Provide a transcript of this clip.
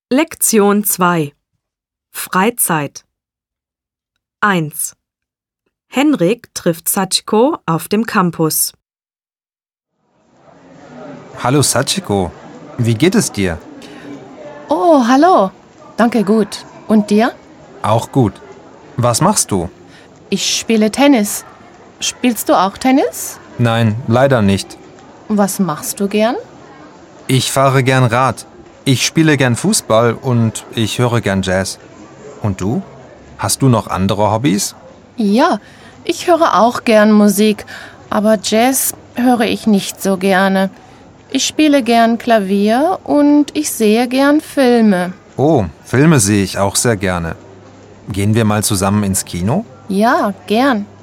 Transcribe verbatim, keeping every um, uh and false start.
Lektion zwei. Freizeit. eins. Henrik trifft Sachiko auf dem Campus. Hallo Sachiko, wie geht es dir? Oh, hallo. Danke, gut. Und dir? Auch gut. Was machst du? Ich spiele Tennis. Spielst du auch Tennis? Nein, leider nicht. Was machst du gern? Ich fahre gern Rad. Ich spiele gern Fußball und ich höre gern Jazz. Und du? Hast du noch andere Hobbys? Ja, ich höre auch gern Musik, aber Jazz höre ich nicht so gerne. Ich spiele gern Klavier und ich sehe gern Filme. Oh, Filme sehe ich auch sehr gerne. Gehen wir mal zusammen ins Kino? Ja, gern.